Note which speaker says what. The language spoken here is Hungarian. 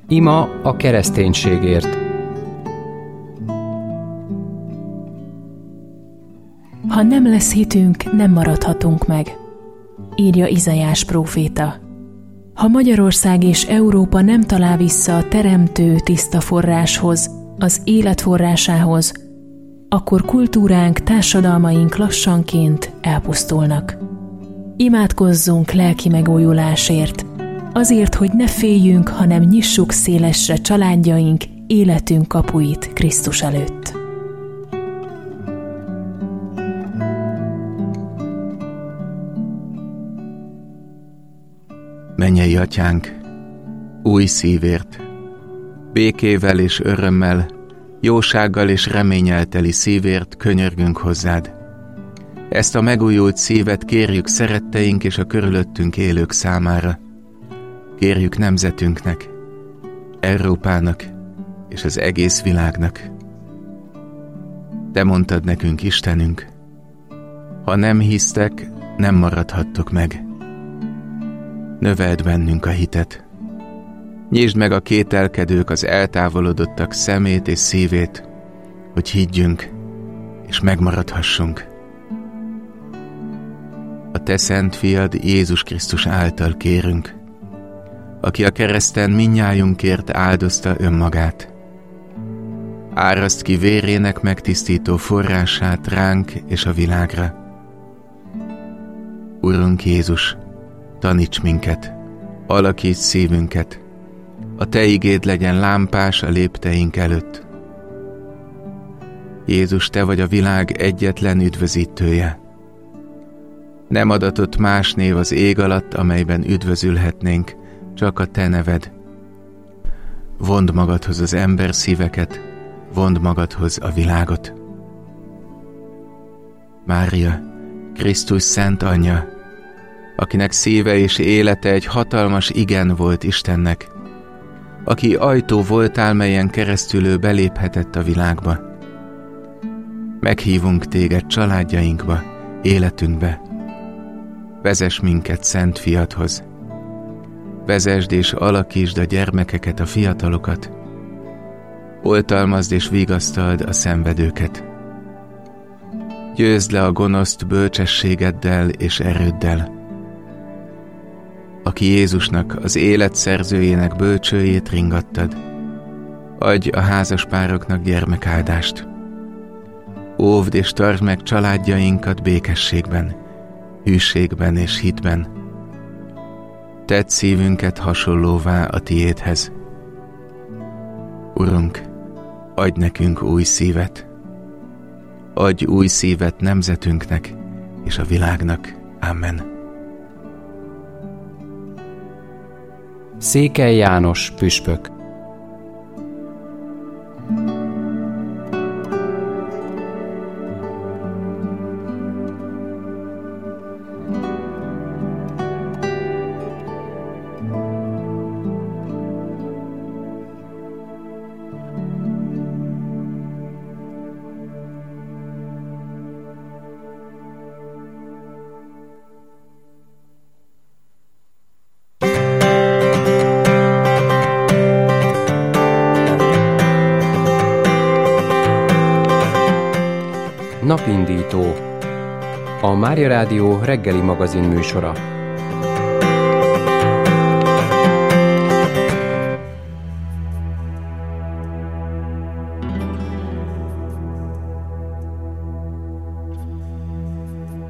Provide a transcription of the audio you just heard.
Speaker 1: Ima a kereszténységért.
Speaker 2: Ha nem lesz hitünk, nem maradhatunk meg, írja Izaiás próféta. Ha Magyarország és Európa nem talál vissza a teremtő tiszta forráshoz, az élet forrásához, akkor kultúránk, társadalmaink lassanként elpusztulnak. Imádkozzunk lelki megújulásért, azért, hogy ne féljünk, hanem nyissuk szélesre családjaink, életünk kapuit Krisztus előtt.
Speaker 3: Mennyei Atyánk, új szívért, békével és örömmel, jósággal és reménnyel teli szívért könyörgünk hozzád. Ezt a megújult szívet kérjük szeretteink és a körülöttünk élők számára. Kérjük nemzetünknek, Európának és az egész világnak. Te mondtad nekünk, Istenünk, ha nem hisztek, nem maradhattok meg. Növeld bennünk a hitet. Nyisd meg a kételkedők, az eltávolodottak szemét és szívét, hogy higgyünk és megmaradhassunk. A te szent fiad Jézus Krisztus által kérünk, aki a kereszten mindnyájunkért áldozta önmagát. Áraszt ki vérének megtisztító forrását ránk és a világra. Urunk Jézus, taníts minket, alakíts szívünket, a te igéd legyen lámpás a lépteink előtt. Jézus, te vagy a világ egyetlen üdvözítője. Nem adatott más név az ég alatt, amelyben üdvözülhetnénk, csak a te neved. Vondd magadhoz az ember szíveket, vondd magadhoz a világot. Mária, Krisztus szent anyja, akinek szíve és élete egy hatalmas igen volt Istennek, aki ajtó voltál, melyen keresztül ő beléphetett a világba. Meghívunk téged családjainkba, életünkbe. Vezess minket szent fiadhoz. Vezesd és alakítsd a gyermekeket, a fiatalokat. Oltalmazd és vigasztald a szenvedőket. Győzd le a gonoszt bölcsességeddel és erőddel. Aki Jézusnak, az élet szerzőjének bölcsőjét ringattad, adj a házaspároknak gyermekáldást. Óvd és tartsd meg családjainkat békességben, hűségben és hitben. Tedd szívünket hasonlóvá a tiédhez. Urunk, adj nekünk új szívet. Adj új szívet nemzetünknek és a világnak. Amen.
Speaker 1: Székely János püspök. Napindító. A Mária Rádió reggeli magazin műsora.